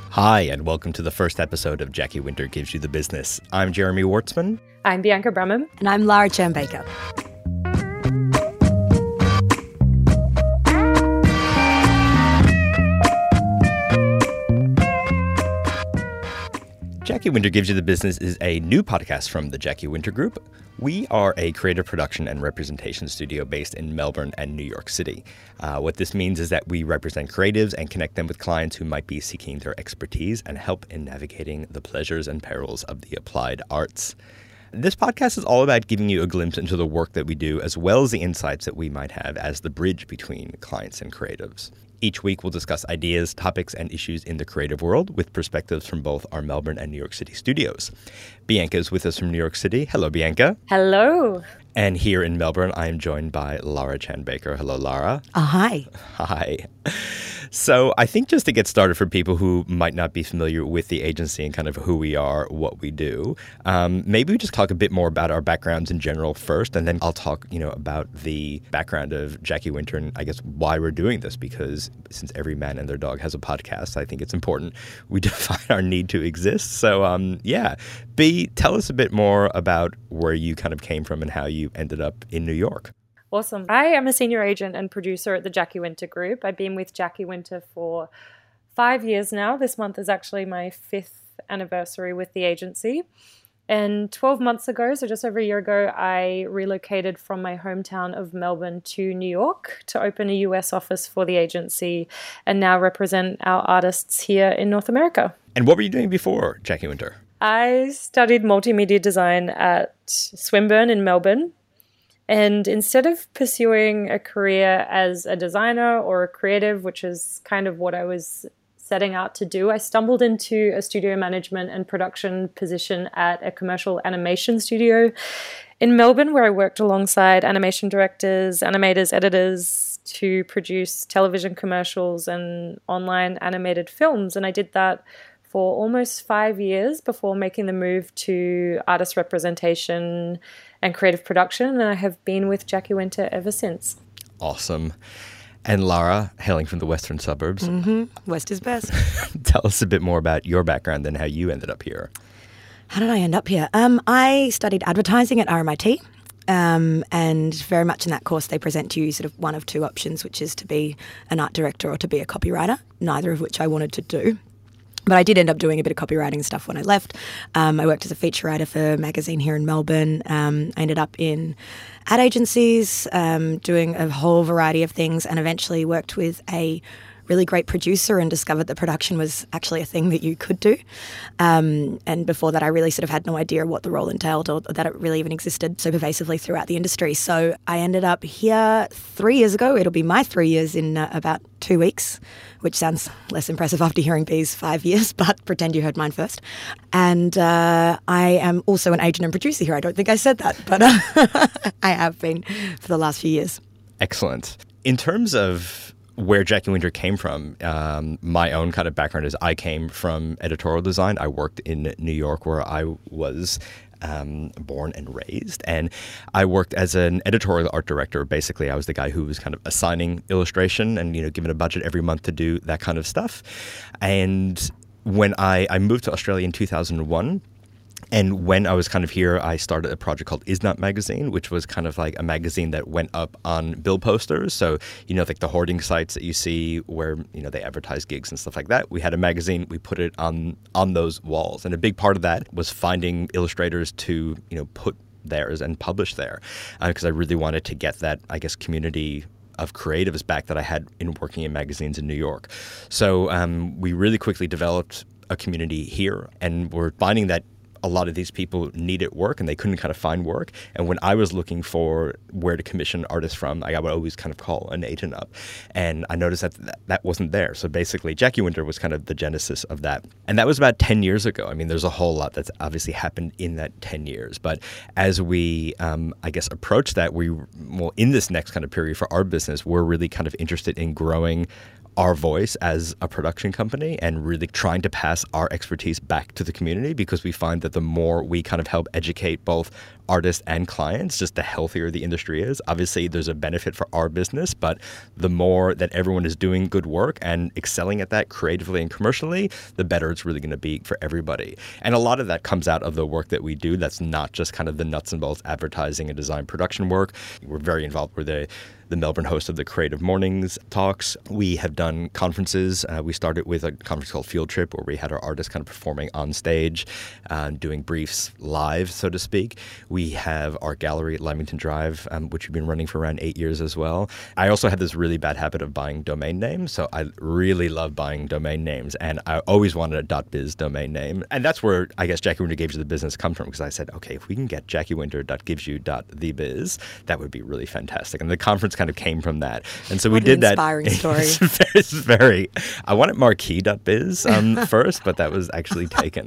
Hi, and welcome to the first episode of Jackie Winter Gives You the Business. I'm Jeremy Wartzman. I'm Bianca Brumham. And I'm Lara Chan-Baker. Jackie Winter Gives You the Business is a new podcast from the Jackie Winter Group. We are a creative production and representation studio based in Melbourne and New York City. What this means is that we represent creatives and connect them with clients who might be seeking their expertise and help in navigating the pleasures and perils of the applied arts. This podcast is all about giving you a glimpse into the work that we do, as well as the insights that we might have as the bridge between clients and creatives. Each week, we'll discuss ideas, topics, and issues in the creative world with perspectives from both our Melbourne and New York City studios. Bianca is with us from New York City. Hello, Bianca. Hello. And here in Melbourne, I am joined by Lara Chan-Baker. Hello, Lara. Hi. Hi. So I think just to get started for people who might not be familiar with the agency and kind of who we are, what we do, maybe we just talk a bit more about our backgrounds in general first, and then I'll talk, about the background of Jackie Winter and I guess why we're doing this, because since every man and their dog has a podcast, I think it's important we define our need to exist. So, B, tell us a bit more about where you kind of came from and how you ended up in New York. Awesome. I am a senior agent and producer at the Jackie Winter Group. I've been with Jackie Winter for 5 years now. This month is actually my 5th anniversary with the agency. And 12 months ago, so just over a year ago, I relocated from my hometown of Melbourne to New York to open a US office for the agency and now represent our artists here in North America. And what were you doing before Jackie Winter? I studied multimedia design at Swinburne in Melbourne. And instead of pursuing a career as a designer or a creative, which is kind of what I was setting out to do, I stumbled into a studio management and production position at a commercial animation studio in Melbourne, where I worked alongside animation directors, animators, editors to produce television commercials and online animated films. And I did that for almost 5 years before making the move to artist representation and creative production, and I have been with Jackie Winter ever since. Awesome. And Lara, hailing from the western suburbs. West is best. Tell us a bit more about your background and how you ended up here. How did I end up here? I studied advertising at RMIT, and very much in that course they present to you sort of one of two options, which is to be an art director or to be a copywriter, neither of which I wanted to do. But I did end up doing a bit of copywriting stuff when I left. I worked as a feature writer for a magazine here in Melbourne. I ended up in ad agencies, doing a whole variety of things, and eventually worked with a really great producer and discovered that production was actually a thing that you could do. And before that, I really sort of had no idea what the role entailed or that it really even existed so pervasively throughout the industry. So I ended up here 3 years ago. It'll be my 3 years in about 2 weeks, which sounds less impressive after hearing B's 5 years, but pretend you heard mine first. And I am also an agent and producer here. I don't think I said that, but I have been for the last few years. Excellent. In terms of where Jackie Winter came from, my own kind of background is I came from editorial design. I worked in New York where I was born and raised. And I worked as an editorial art director. Basically, I was the guy who was kind of assigning illustration and, given a budget every month to do that kind of stuff. And when I moved to Australia in 2001, and when I was kind of here, I started a project called Is Not Magazine, which was kind of like a magazine that went up on bill posters. So, like the hoarding sites that you see where, they advertise gigs and stuff like that. We had a magazine, we put it on those walls. And a big part of that was finding illustrators to, put theirs and publish there. Because I really wanted to get that, I guess, community of creatives back that I had in working in magazines in New York. So we really quickly developed a community here. And we're finding that a lot of these people needed work and they couldn't kind of find work. And when I was looking for where to commission artists from, I would always kind of call an agent up. And I noticed that wasn't there. So basically, Jackie Winter was kind of the genesis of that. And that was about 10 years ago. I mean, there's a whole lot that's obviously happened in that 10 years. But as we, approach that, in this next kind of period for our business, we're really kind of interested in growing our voice as a production company and really trying to pass our expertise back to the community, because we find that the more we kind of help educate both artists and clients, just the healthier the industry is. Obviously, there's a benefit for our business, but the more that everyone is doing good work and excelling at that creatively and commercially, the better it's really going to be for everybody. And a lot of that comes out of the work that we do. That's not just kind of the nuts and bolts advertising and design production work. We're very involved with the Melbourne host of the Creative Mornings talks. We have done conferences. We started with a conference called Field Trip, where we had our artists kind of performing on stage, doing briefs live, so to speak. We have our gallery at Lamington Drive, which we've been running for around 8 years as well. I also have this really bad habit of buying domain names, so I really love buying domain names, and I always wanted a .biz domain name. And that's where I guess Jackie Winter Gives You the Business comes from, because I said, okay, if we can get jackiewinter.givesyou.thebiz, that would be really fantastic. And the conference kind of came from that. And so we did that. Inspiring story. It's very, I wanted marquee.biz first, but that was actually taken.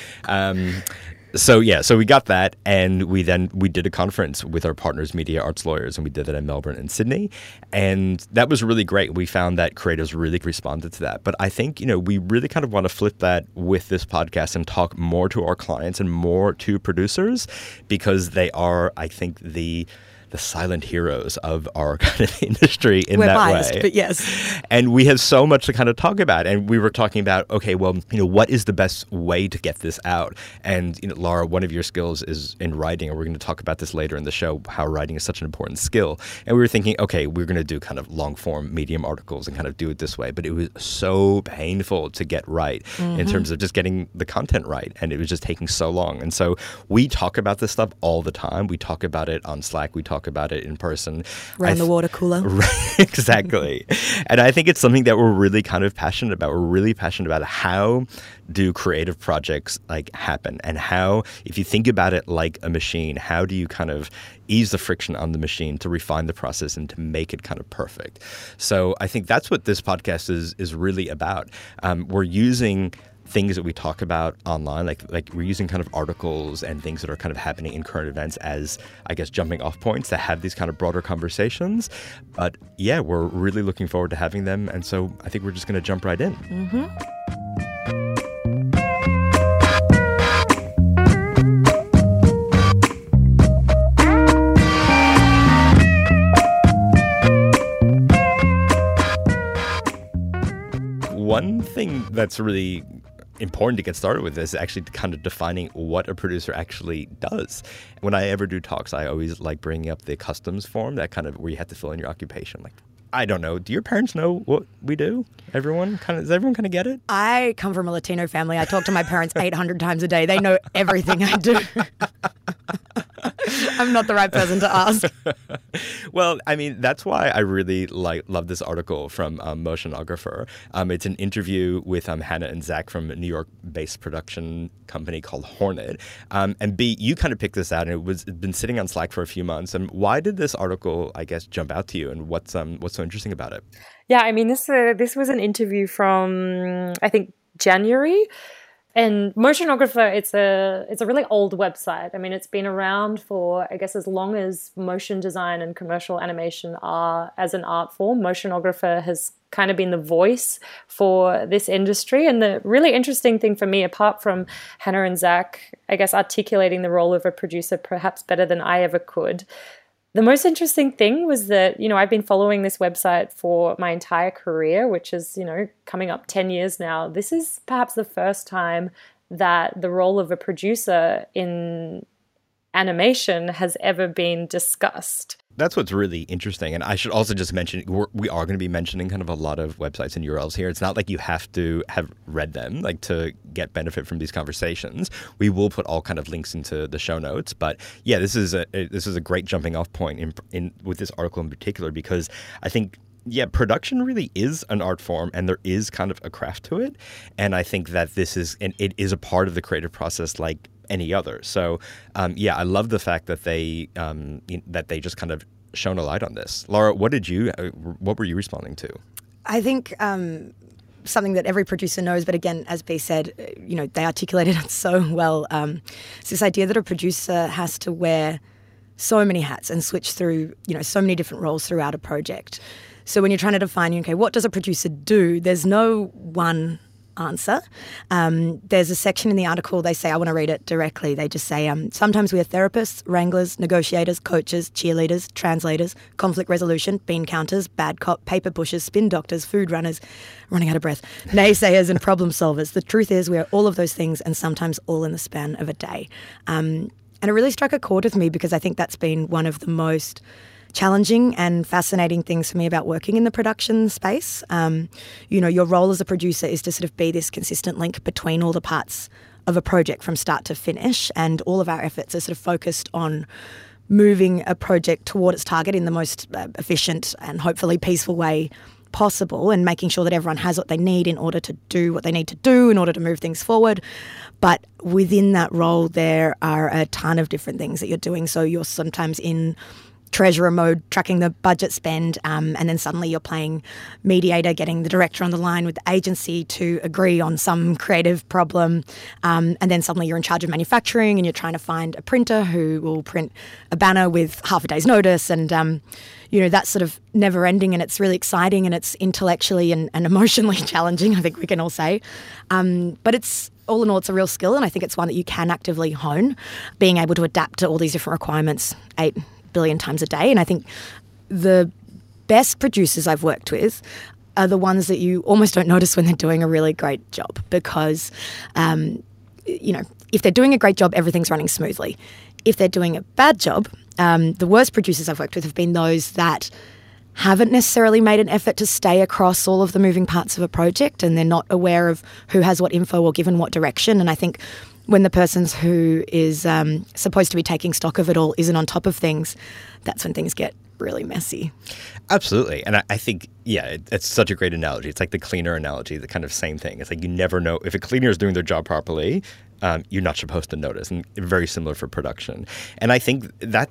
So we got that, and we did a conference with our partners, Media Arts Lawyers, and we did that in Melbourne and Sydney, and that was really great. We found that creators really responded to that. But I think, we really kind of want to flip that with this podcast and talk more to our clients and more to producers, because they are, I think, the silent heroes of our kind of industry in We're that biased, way. but yes. And we have so much to kind of talk about. And we were talking about, okay, well, what is the best way to get this out? And, Laura, one of your skills is in writing, and we're going to talk about this later in the show, how writing is such an important skill. And we were thinking, okay, we're going to do kind of long form Medium articles and kind of do it this way. But it was so painful to get right in terms of just getting the content right. And it was just taking so long. And so we talk about this stuff all the time. We talk about it on Slack. We talk about it in person. Around the water cooler. Exactly. And I think it's something that we're really kind of passionate about. We're really passionate about how do creative projects happen, and how, if you think about it like a machine, how do you kind of ease the friction on the machine to refine the process and to make it kind of perfect? So I think that's what this podcast is really about. We're using things that we talk about online, like we're using kind of articles and things that are kind of happening in current events as, I guess, jumping off points to have these kind of broader conversations. But yeah, we're really looking forward to having them. And so I think we're just going to jump right in. One thing that's really important to get started with is actually kind of defining what a producer actually does. When I ever do talks, I always like bringing up the customs form, that kind of where you have to fill in your occupation. Like, I don't know. Do your parents know what we do? Does everyone kind of get it? I come from a Latino family. I talk to my parents 800 times a day. They know everything I do. I'm not the right person to ask. Well, I mean, that's why I really love this article from Motionographer. It's an interview with Hannah and Zach from a New York-based production company called Hornet. And B, you kind of picked this out, and it's been sitting on Slack for a few months. And why did this article, I guess, jump out to you? And what's so interesting about it? Yeah, I mean, this was an interview from, I think, January. And Motionographer, it's a really old website. I mean, it's been around for, I guess, as long as motion design and commercial animation are as an art form. Motionographer has kind of been the voice for this industry. And the really interesting thing for me, apart from Hannah and Zach, I guess, articulating the role of a producer perhaps better than I ever could, the most interesting thing was that, I've been following this website for my entire career, which is, coming up 10 years now. This is perhaps the first time that the role of a producer in animation has ever been discussed. That's what's really interesting. And I should also just mention, we are going to be mentioning kind of a lot of websites and URLs here. It's not like you have to have read them to get benefit from these conversations. We will put all kind of links into the show notes. But yeah, this is a great jumping off point in with this article in particular, because I think, yeah, production really is an art form, and there is kind of a craft to it. And I think that it is a part of the creative process like any other. So I love the fact that they just kind of shone a light on this. Laura, what were you responding to? I think something that every producer knows, but again, as B said, they articulated it so well. It's this idea that a producer has to wear so many hats and switch through, so many different roles throughout a project. So when you're trying to define, okay, what does a producer do? There's no one answer. There's a section in the article, they say, I want to read it directly. They just say, sometimes we are therapists, wranglers, negotiators, coaches, cheerleaders, translators, conflict resolution, bean counters, bad cop, paper pushers, spin doctors, food runners, running out of breath, naysayers and problem solvers. The truth is we are all of those things and sometimes all in the span of a day. And it really struck a chord with me because I think that's been one of the most challenging and fascinating things for me about working in the production space. Your role as a producer is to sort of be this consistent link between all the parts of a project from start to finish, and all of our efforts are sort of focused on moving a project toward its target in the most efficient and hopefully peaceful way possible, and making sure that everyone has what they need in order to do what they need to do in order to move things forward. But within that role, there are a ton of different things that you're doing. So you're sometimes in treasurer mode, tracking the budget spend, and then suddenly you're playing mediator, getting the director on the line with the agency to agree on some creative problem, and then suddenly you're in charge of manufacturing and you're trying to find a printer who will print a banner with half a day's notice, and that's sort of never ending, and it's really exciting and it's intellectually and emotionally challenging, I think we can all say. But it's all in all, it's a real skill, and I think it's one that you can actively hone, being able to adapt to all these different requirements 8 billion times a day. And I think the best producers I've worked with are the ones that you almost don't notice when they're doing a really great job, because, if they're doing a great job, everything's running smoothly. If they're doing a bad job, the worst producers I've worked with have been those that haven't necessarily made an effort to stay across all of the moving parts of a project, and they're not aware of who has what info or given what direction. And I think when the person who is supposed to be taking stock of it all isn't on top of things, that's when things get really messy. Absolutely. And I think, it's such a great analogy. It's like the cleaner analogy, the kind of same thing. It's like you never know if a cleaner is doing their job properly, you're not supposed to notice. And very similar for production. And I think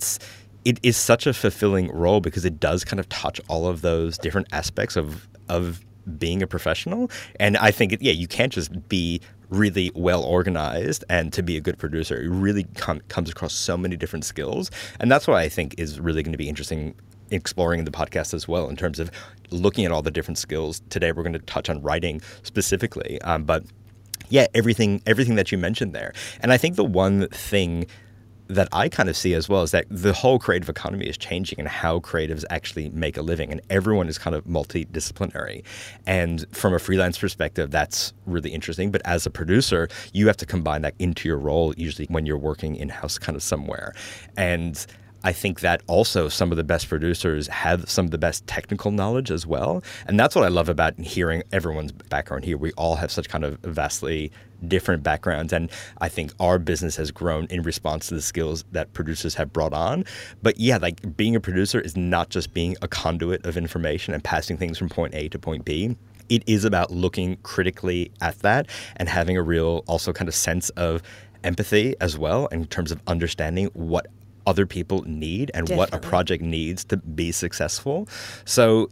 it is such a fulfilling role because it does kind of touch all of those different aspects of being a professional. And I think, you can't just be really well organized and to be a good producer. It really comes across so many different skills. And that's what I think is really going to be interesting exploring in the podcast as well, in terms of looking at all the different skills. Today we're going to touch on writing specifically. But everything that you mentioned there. And I think the one thing that I kind of see as well is that the whole creative economy is changing and how creatives actually make a living, and everyone is kind of multidisciplinary. And from a freelance perspective, that's really interesting. But as a producer, you have to combine that into your role, usually when you're working in-house kind of somewhere. And I think that also some of the best producers have some of the best technical knowledge as well. And that's what I love about hearing everyone's background here. We all have such kind of vastly different backgrounds. And I think our business has grown in response to the skills that producers have brought on. But like being a producer is not just being a conduit of information and passing things from point A to point B. It is about looking critically at that and having a real also kind of sense of empathy as well, in terms of understanding what other people need and Definitely. What a project needs to be successful. So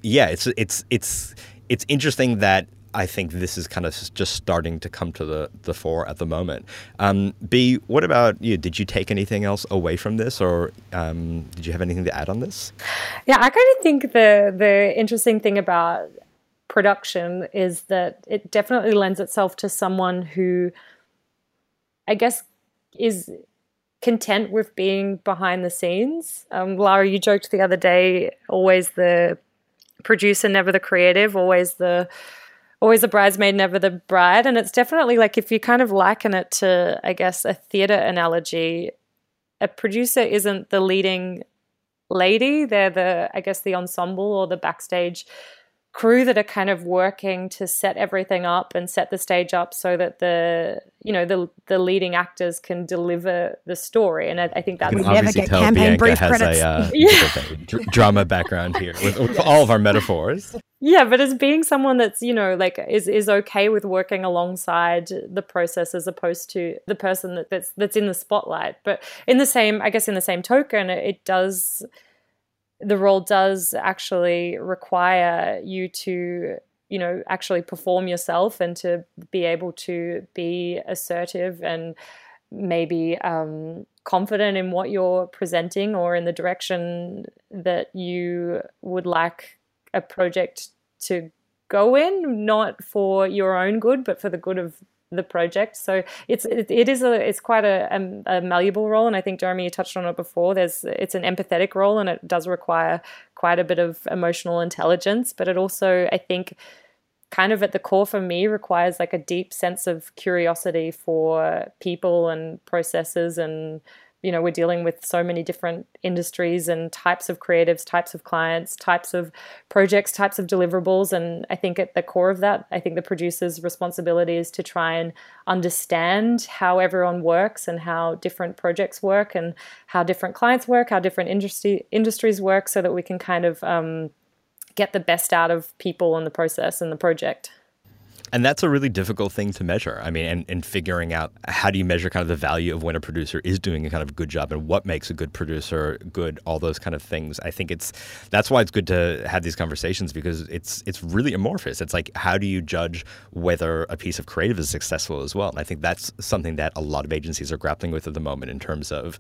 it's interesting that I think this is kind of just starting to come to the fore at the moment. B, what about you? Did you take anything else away from this, or did you have anything to add on this? Yeah, I kind of think the interesting thing about production is that it definitely lends itself to someone who, I guess, is content with being behind the scenes. Lara, you joked the other day, always the producer, never the creative, always the bridesmaid, never the bride. And it's definitely like, if you kind of liken it to, I guess, a theatre analogy, a producer isn't the leading lady. They're the ensemble or the backstage crew that are kind of working to set everything up and set the stage up so that the leading actors can deliver the story. And I think that we never get campaign brief credits. A drama background here with all of our metaphors. Yeah, but as being someone that's, is okay with working alongside the process as opposed to the person that's in the spotlight. But in the same token, the role does actually require you to, actually perform yourself and to be able to be assertive and maybe confident in what you're presenting or in the direction that you would like a project to go in, not for your own good, but for the good of the project. So it's quite a malleable role, and I think, Jeremy, you touched on it before. It's an empathetic role, and it does require quite a bit of emotional intelligence, but it also, I think, kind of at the core for me, requires like a deep sense of curiosity for people and processes. And we're dealing with so many different industries and types of creatives, types of clients, types of projects, types of deliverables. And I think at the core of that, I think the producer's responsibility is to try and understand how everyone works and how different projects work and how different clients work, how different industries work, so that we can kind of get the best out of people in the process and the project. And that's a really difficult thing to measure. I mean, and figuring out how do you measure kind of the value of when a producer is doing a kind of good job and what makes a good producer good, all those kind of things. I think that's why it's good to have these conversations, because it's really amorphous. It's like, how do you judge whether a piece of creative is successful as well? And I think that's something that a lot of agencies are grappling with at the moment in terms of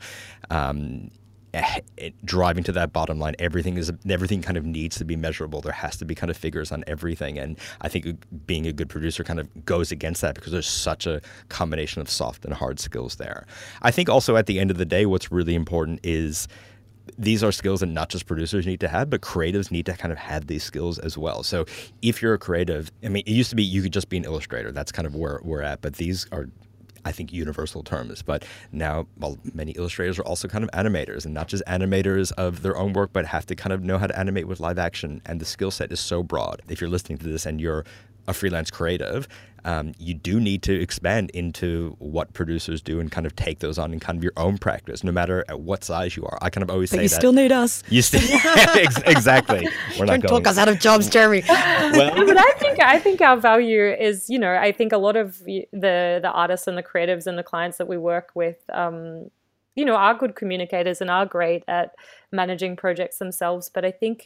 driving to that bottom line. Everything kind of needs to be measurable. There has to be kind of figures on everything, and I think being a good producer kind of goes against that, because there's such a combination of soft and hard skills there. I think also at the end of the day, what's really important is these are skills that not just producers need to have, but creatives need to kind of have these skills as well. So if you're a creative, I mean, it used to be you could just be an illustrator. That's kind of where we're at, but these are, I think, universal terms. But now, well, many illustrators are also kind of animators, and not just animators of their own work, but have to kind of know how to animate with live action. And the skill set is so broad. If you're listening to this and you're a freelance creative, you do need to expand into what producers do and kind of take those on in kind of your own practice, no matter at what size you are. I kind of always say that. But you still need us. You still exactly. We're not Don't talk us out of jobs, Jeremy. Well, but I think our value is, I think a lot of the artists and the creatives and the clients that we work with, are good communicators and are great at managing projects themselves. But I think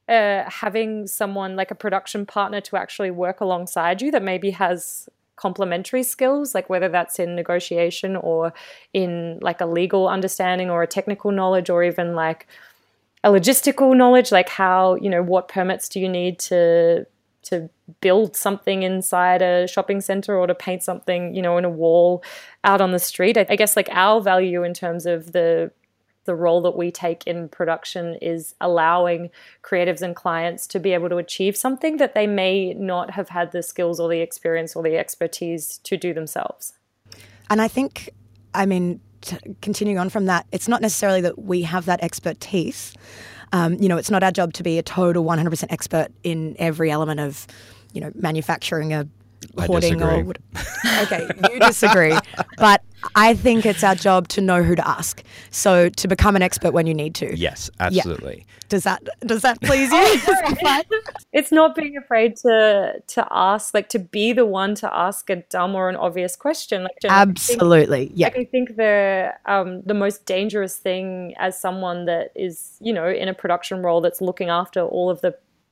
having someone like a production partner to actually work alongside you that maybe has complementary skills, like whether that's in negotiation or in like a legal understanding or a technical knowledge, or even like a logistical knowledge, like how, what permits do you need to build something inside a shopping center, or to paint something, in a wall out on the street. I guess like our value in terms of the role that we take in production is allowing creatives and clients to be able to achieve something that they may not have had the skills or the experience or the expertise to do themselves. And I think, continuing on from that, it's not necessarily that we have that expertise. It's not our job to be a total 100% expert in every element of, manufacturing a hoarding or okay, you disagree, but I think it's our job to know who to ask. So to become an expert when you need to. Yes, absolutely. Yeah. Does that please you? It's not being afraid to ask, like to be the one to ask a dumb or an obvious question. Like absolutely, I think the most dangerous thing as someone that is, in a production role that's looking after all of the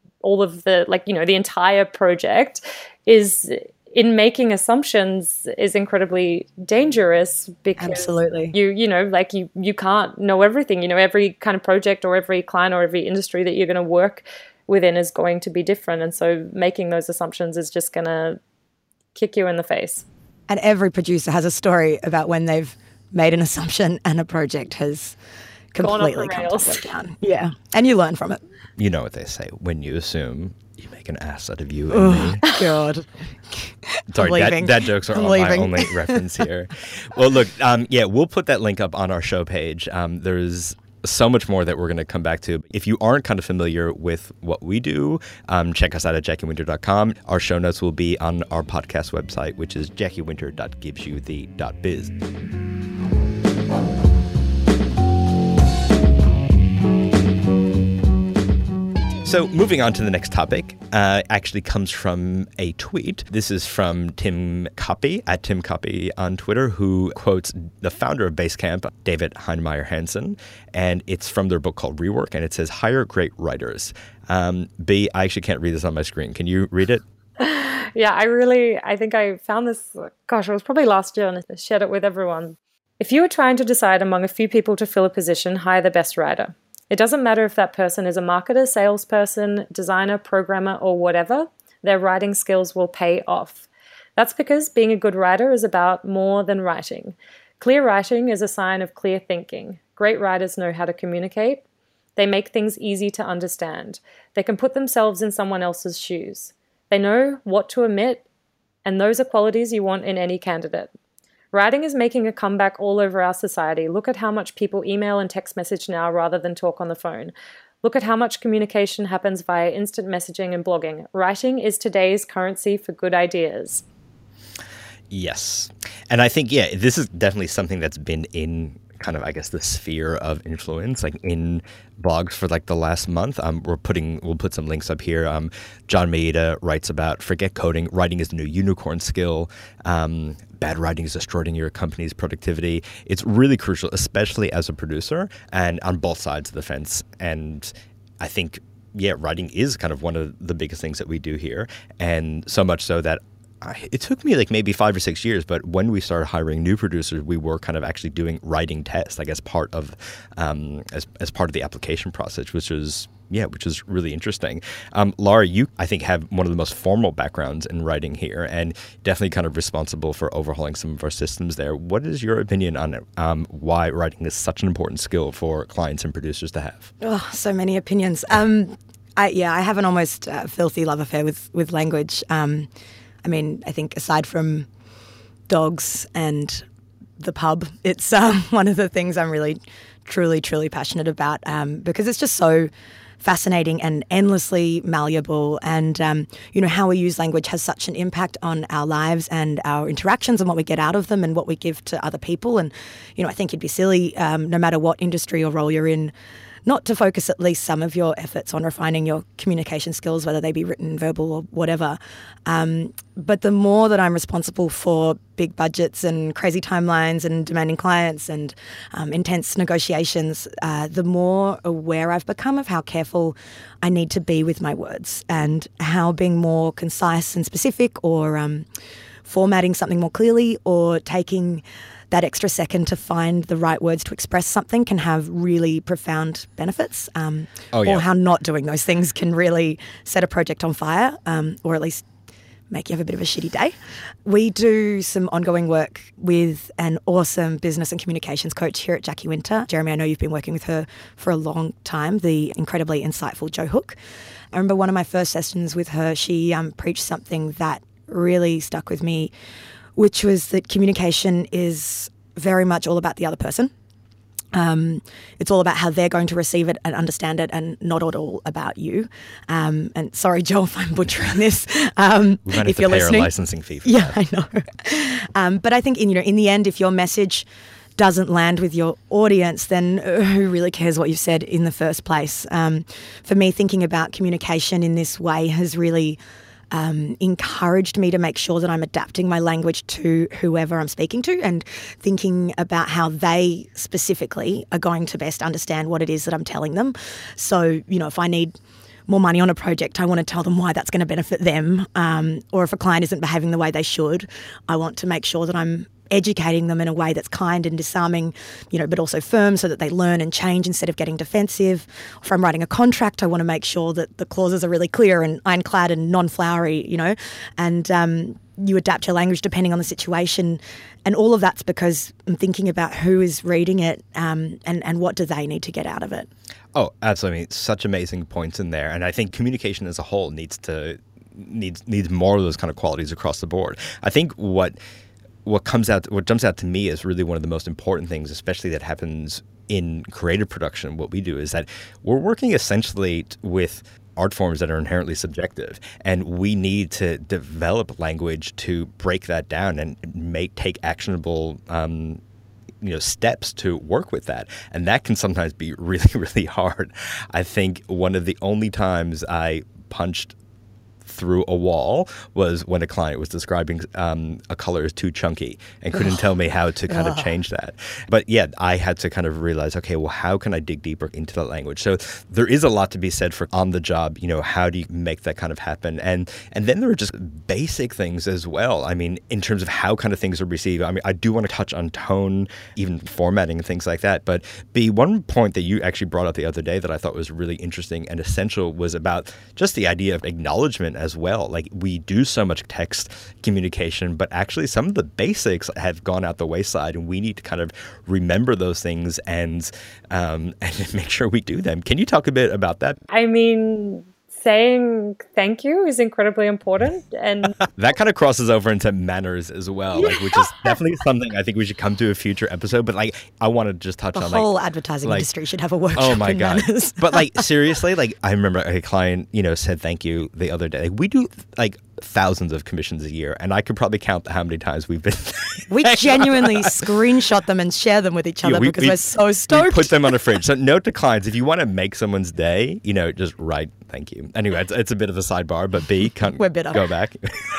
the entire project is in making assumptions is incredibly dangerous, because absolutely you can't know everything. Every kind of project or every client or every industry that you're going to work within is going to be different, and so making those assumptions is just going to kick you in the face. And every producer has a story about when they've made an assumption and a project has completely come down. Yeah, and you learn from it. You know what they say: when you assume, you make an ass out of you and me. God. Sorry, that jokes are my only reference here. Well, look, we'll put that link up on our show page. There's so much more that we're going to come back to. If you aren't kind of familiar with what we do, check us out at jackiewinter.com. Our show notes will be on our podcast website, which is jackiewinter.givesyouthe.biz. So moving on to the next topic, actually comes from a tweet. This is from Tim Copy, at Tim Copy on Twitter, who quotes the founder of Basecamp, David Heinemeier Hansson, and it's from their book called Rework, and it says, hire great writers. B, I actually can't read this on my screen. Can you read it? Yeah, I think I found this, it was probably last year, and I shared it with everyone. If you are trying to decide among a few people to fill a position, hire the best writer. It doesn't matter if that person is a marketer, salesperson, designer, programmer, or whatever, their writing skills will pay off. That's because being a good writer is about more than writing. Clear writing is a sign of clear thinking. Great writers know how to communicate. They make things easy to understand. They can put themselves in someone else's shoes. They know what to omit, and those are qualities you want in any candidate. Writing is making a comeback all over our society. Look at how much people email and text message now rather than talk on the phone. Look at how much communication happens via instant messaging and blogging. Writing is today's currency for good ideas. Yes. And I think, this is definitely something that's been in kind of, I guess, the sphere of influence, like in blogs for like the last month. We'll put some links up here. John Maeda writes about forget coding, writing is the new unicorn skill. Bad writing is destroying your company's productivity. It's really crucial, especially as a producer and on both sides of the fence. And I think, writing is kind of one of the biggest things that we do here. And so much so that it took me like maybe 5 or 6 years, but when we started hiring new producers, we were kind of actually doing writing tests, like as part of as part of the application process, which was really interesting. Laura, you I think have one of the most formal backgrounds in writing here, and definitely kind of responsible for overhauling some of our systems there. What is your opinion on why writing is such an important skill for clients and producers to have? Oh, so many opinions. I have an almost filthy love affair with language. I think aside from dogs and the pub, it's one of the things I'm really, truly, truly passionate about because it's just so fascinating and endlessly malleable. And, how we use language has such an impact on our lives and our interactions and what we get out of them and what we give to other people. And, I think it'd be silly, no matter what industry or role you're in, not to focus at least some of your efforts on refining your communication skills, whether they be written, verbal, or whatever. But the more that I'm responsible for big budgets and crazy timelines and demanding clients and intense negotiations, the more aware I've become of how careful I need to be with my words and how being more concise and specific or formatting something more clearly or taking that extra second to find the right words to express something can have really profound benefits. Or how not doing those things can really set a project on fire, or at least make you have a bit of a shitty day. We do some ongoing work with an awesome business and communications coach here at Jackie Winter. Jeremy, I know you've been working with her for a long time, the incredibly insightful Jo Hook. I remember one of my first sessions with her, she preached something that really stuck with me, which was that communication is very much all about the other person. It's all about how they're going to receive it and understand it and not at all about you. And sorry, Joel, if I'm butchering this. We might have if to you're pay listening. our licensing fee for that. I know. But I think in the end, if your message doesn't land with your audience, then who really cares what you said in the first place? For me, thinking about communication in this way has really encouraged me to make sure that I'm adapting my language to whoever I'm speaking to and thinking about how they specifically are going to best understand what it is that I'm telling them. So, if I need more money on a project, I want to tell them why that's going to benefit them. Or if a client isn't behaving the way they should, I want to make sure that I'm educating them in a way that's kind and disarming, but also firm so that they learn and change instead of getting defensive. If I'm writing a contract, I want to make sure that the clauses are really clear and ironclad and non-flowery, and you adapt your language depending on the situation. And all of that's because I'm thinking about who is reading it and what do they need to get out of it. Oh, absolutely. Such amazing points in there. And I think communication as a whole needs more of those kind of qualities across the board. I think what jumps out to me as really one of the most important things, especially that happens in creative production, what we do is that we're working essentially with art forms that are inherently subjective, and we need to develop language to break that down and take actionable steps to work with that. And that can sometimes be really, really hard. I think one of the only times I punched through a wall was when a client was describing a color as too chunky and couldn't tell me how to kind of change that. But yeah, I had to kind of realize, okay, well, how can I dig deeper into that language? So there is a lot to be said for on the job, how do you make that kind of happen? And then there are just basic things as well. I mean, in terms of how kind of things are received, I mean, I do want to touch on tone, even formatting and things like that. But one point that you actually brought up the other day that I thought was really interesting and essential was about just the idea of acknowledgement as well. Like, we do so much text communication, but actually some of the basics have gone out the wayside, and we need to kind of remember those things and make sure we do them. Can you talk a bit about that? I mean, saying thank you is incredibly important, and that kind of crosses over into manners as well, which is definitely something I think we should come to a future episode. But I want to just touch on the whole advertising industry should have a workshop. Oh my in god! manners. But seriously, I remember a client said thank you the other day. We do thousands of commissions a year, and I could probably count how many times we've been. We genuinely screenshot them and share them with each other because we're so stoked. We put them on a fridge. So note to clients, if you want to make someone's day, just write thank you. Anyway, it's a bit of a sidebar, but we're bitter. Go back.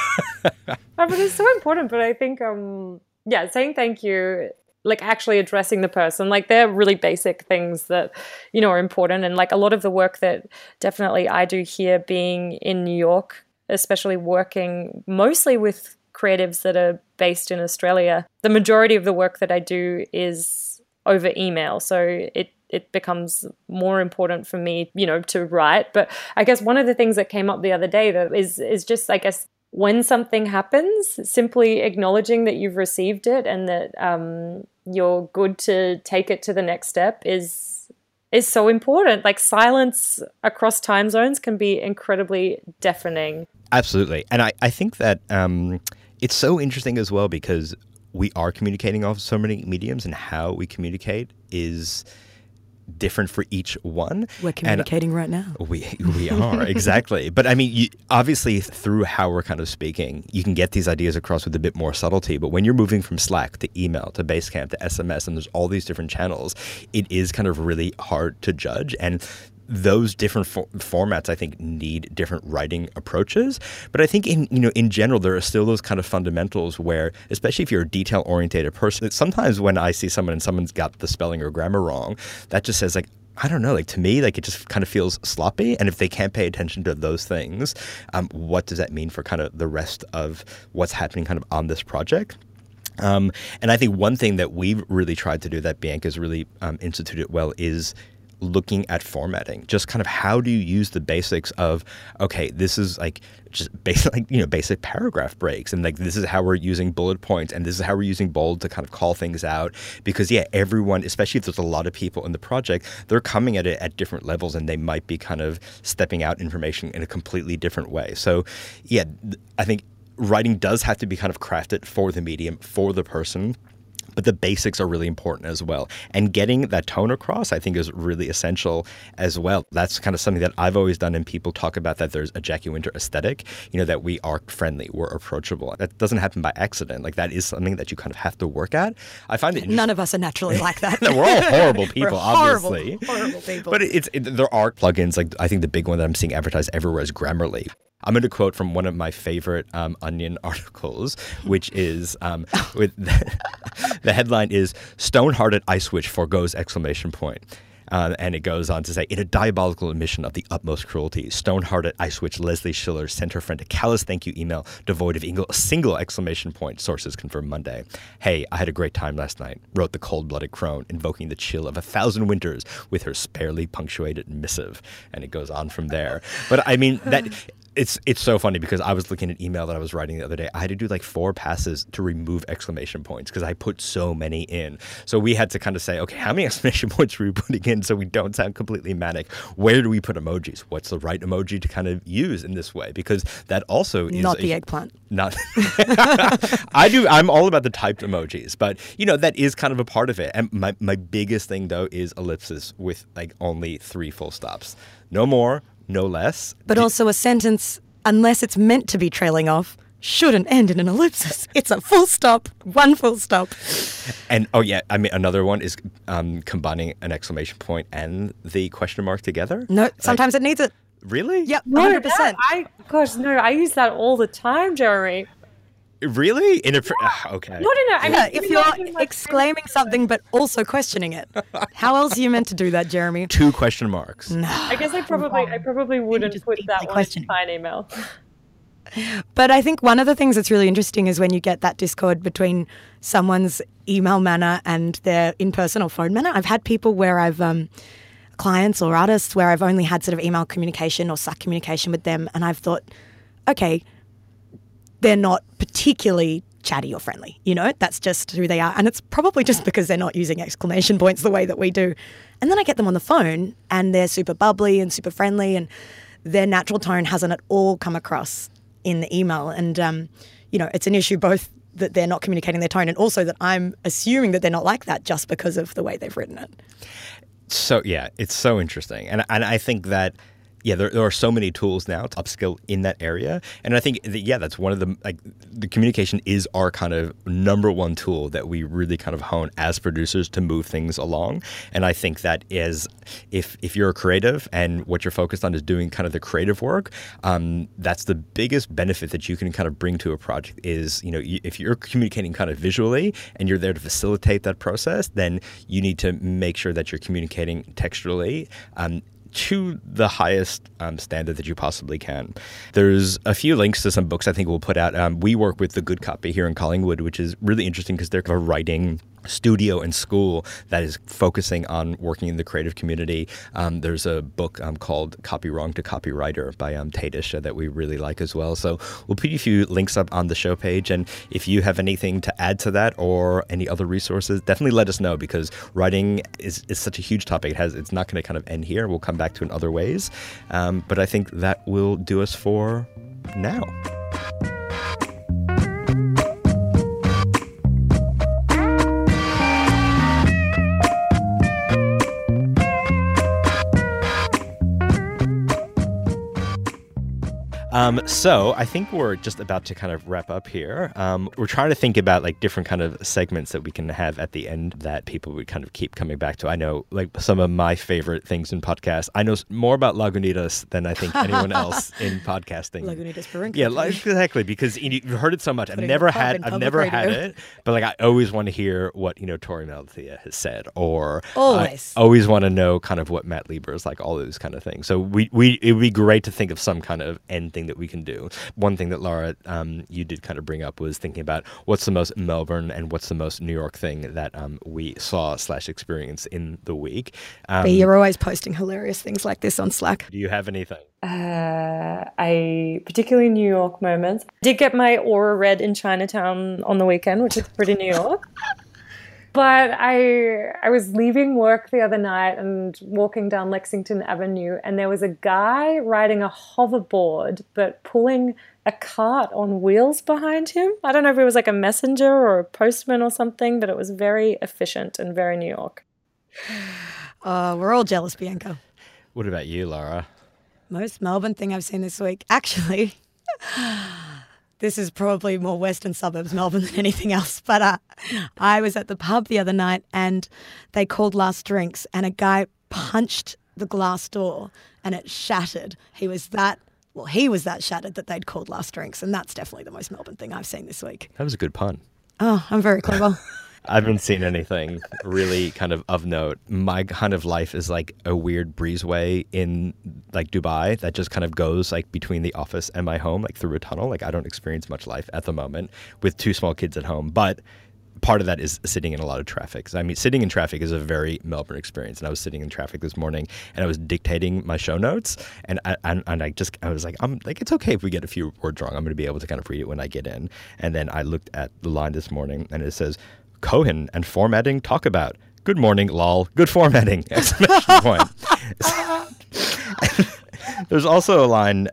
But it's so important. But I think, saying thank you, actually addressing the person, they're really basic things that, are important. And a lot of the work that definitely I do here, being in New York, especially working mostly with creatives that are based in Australia, the majority of the work that I do is over email. So it becomes more important for me, to write. But I guess one of the things that came up the other day that is just, I guess, when something happens, simply acknowledging that you've received it and that you're good to take it to the next step is so important. Silence across time zones can be incredibly deafening. Absolutely. And I think that it's so interesting as well because we are communicating off so many mediums, and how we communicate is different for each one. We're communicating right now. We are, exactly. But I mean, obviously through how we're kind of speaking, you can get these ideas across with a bit more subtlety. But when you're moving from Slack to email to Basecamp to SMS, and there's all these different channels, it is kind of really hard to judge. And those different formats, I think, need different writing approaches. But I think in general, there are still those kind of fundamentals where, especially if you're a detail-oriented person, sometimes when I see someone and someone's got the spelling or grammar wrong, that just says I don't know, to me, it just kind of feels sloppy. And if they can't pay attention to those things, what does that mean for kind of the rest of what's happening kind of on this project? And I think one thing that we've really tried to do that Bianca's really instituted well is looking at formatting. Just kind of how do you use the basics of, okay, this is just basic, basic paragraph breaks, and this is how we're using bullet points, and this is how we're using bold to kind of call things out. Because everyone, especially if there's a lot of people in the project, they're coming at it at different levels, and they might be kind of stepping out information in a completely different way. So I think writing does have to be kind of crafted for the medium, for the person. But the basics are really important as well. And getting that tone across, I think, is really essential as well. That's kind of something that I've always done, and people talk about that there's a Jackie Winter aesthetic, that we are friendly, we're approachable. That doesn't happen by accident. That is something that you kind of have to work at. I find it none of us are naturally like that. No, we're all horrible people, obviously. Horrible people. But there are plugins. I think the big one that I'm seeing advertised everywhere is Grammarly. I'm going to quote from one of my favorite Onion articles, which is with the headline is "Stone-hearted Ice Witch forgoes!" And it goes on to say, in a diabolical admission of the utmost cruelty, stone-hearted ice witch Leslie Schiller sent her friend a callous thank you email devoid of a single exclamation point, sources confirm Monday. Hey, I had a great time last night, wrote the cold-blooded crone, invoking the chill of 1,000 winters with her sparely punctuated missive. And it goes on from there. But I mean, that... It's so funny because I was looking at an email that I was writing the other day. I had to do 4 passes to remove exclamation points because I put so many in. So we had to kind of say, okay, how many exclamation points are we putting in so we don't sound completely manic? Where do we put emojis? What's the right emoji to kind of use in this way? Because that also is... Not the eggplant. Not... I'm all about the typed emojis, but, that is kind of a part of it. And my biggest thing, though, is ellipsis with only 3 full stops. No more. No less. But also a sentence, unless it's meant to be trailing off, shouldn't end in an ellipsis. It's a full stop, 1 full stop. And, another one is combining an exclamation point and the question mark together. No, sometimes it needs it. Really? Yep, No, 100%. I use that all the time, Jeremy. Really? Okay. No. I Yeah, mean, if imagine you're my exclaiming something but also questioning it. How else are you meant to do that, Jeremy? 2 question marks. No. I guess I probably wouldn't just put deeply that one in questioning. fine email. But I think one of the things that's really interesting is when you get that discord between someone's email manner and their in-person or phone manner. I've had people where I've clients or artists where I've only had sort of email communication or Slack communication with them, and I've thought, okay, they're not particularly chatty or friendly, that's just who they are. And it's probably just because they're not using exclamation points the way that we do. And then I get them on the phone and they're super bubbly and super friendly, and their natural tone hasn't at all come across in the email. And, it's an issue both that they're not communicating their tone and also that I'm assuming that they're not like that just because of the way they've written it. So, yeah, it's so interesting. And I think that, there are so many tools now to upskill in that area. And I think, that's one of the communication is our kind of number one tool that we really kind of hone as producers to move things along. And I think that is, if you're a creative and what you're focused on is doing kind of the creative work, that's the biggest benefit that you can kind of bring to a project is, if you're communicating kind of visually and you're there to facilitate that process, then you need to make sure that you're communicating textually, to the highest standard that you possibly can. There's a few links to some books I think we'll put out. We work with The Good Copy here in Collingwood, which is really interesting because they're a writing studio and school that is focusing on working in the creative community. There's a book called Copy Wrong to Copywriter by Tadish that we really like as well. So we'll put a few links up on the show page. And if you have anything to add to that or any other resources, definitely let us know, because writing is such a huge topic. It's not going to kind of end here. We'll come back to it in other ways. But I think that will do us for now. So I think we're just about to kind of wrap up here. We're trying to think about different kind of segments that we can have at the end that people would kind of keep coming back to. I know some of my favorite things in podcasts. I know more about Lagunitas than I think anyone else in podcasting. Lagunitas Brewing Company. Yeah, exactly, because you've heard it so much. I've never had it, but I always want to hear what Tori Malathea has said, or always. I always want to know kind of what Matt Lieber is like, all those kind of things. So it would be great to think of some kind of end thing that we can do. One thing that Laura, you did kind of bring up was thinking about what's the most Melbourne and what's the most New York thing that we saw/experienced in the week. You're always posting hilarious things like this on Slack. Do you have anything? Particularly New York moments. I did get my aura read in Chinatown on the weekend, which is pretty New York. But I was leaving work the other night and walking down Lexington Avenue, and there was a guy riding a hoverboard but pulling a cart on wheels behind him. I don't know if it was a messenger or a postman or something, but it was very efficient and very New York. We're all jealous, Bianca. What about you, Laura? Most Melbourne thing I've seen this week. Actually, this is probably more western suburbs Melbourne than anything else. But I was at the pub the other night and they called last drinks and a guy punched the glass door and it shattered. He was that shattered that they'd called last drinks. And that's definitely the most Melbourne thing I've seen this week. That was a good pun. Oh, I'm very clever. I haven't seen anything really kind of note. My kind of life is a weird breezeway in Dubai that just kind of goes between the office and my home, through a tunnel. I don't experience much life at the moment with 2 small kids at home, but part of that is sitting in a lot of traffic. So, sitting in traffic is a very Melbourne experience. And I was sitting in traffic this morning and I was dictating my show notes. And I was like, it's okay if we get a few words wrong. I'm going to be able to kind of read it when I get in. And then I looked at the line this morning and it says, Cohen and formatting talk about. Good morning, lol. Good formatting! Exclamation point. There's also a line,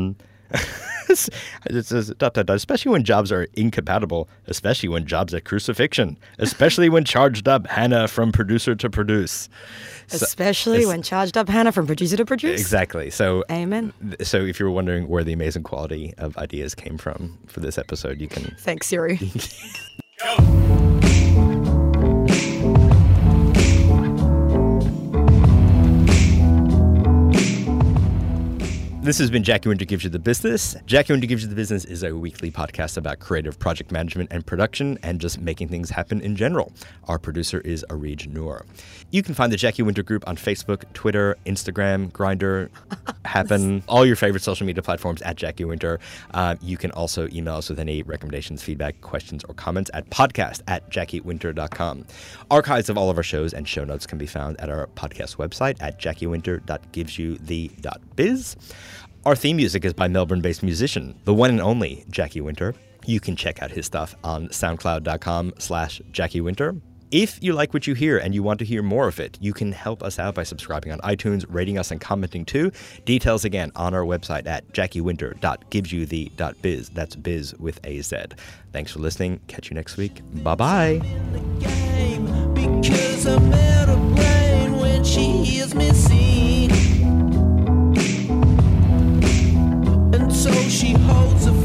it says, ... especially when jobs are incompatible, especially when jobs are crucifixion, especially when charged up Hannah from producer to produce. Especially when charged up Hannah from producer to produce. Exactly. So, amen. So if you're wondering where the amazing quality of ideas came from for this episode, you can... Thanks, Siri. This has been Jackie Winter Gives You the Business. Jackie Winter Gives You the Business is a weekly podcast about creative project management and production and just making things happen in general. Our producer is Areej Noor. You can find the Jackie Winter Group on Facebook, Twitter, Instagram, Grindr, Happen, all your favorite social media platforms at Jackie Winter. You can also email us with any recommendations, feedback, questions, or comments at podcast@jackiewinter.com. Archives of all of our shows and show notes can be found at our podcast website at jackiewinter.givesyouthe.biz. Our theme music is by Melbourne-based musician, the one and only Jackie Winter. You can check out his stuff on soundcloud.com/Jackie Winter. If you like what you hear and you want to hear more of it, you can help us out by subscribing on iTunes, rating us, and commenting too. Details again on our website at jackiewinter.givesyouthe.biz. That's biz with a Z. Thanks for listening. Catch you next week. Bye-bye. Because I met her brain when she hears me sing. And so she holds a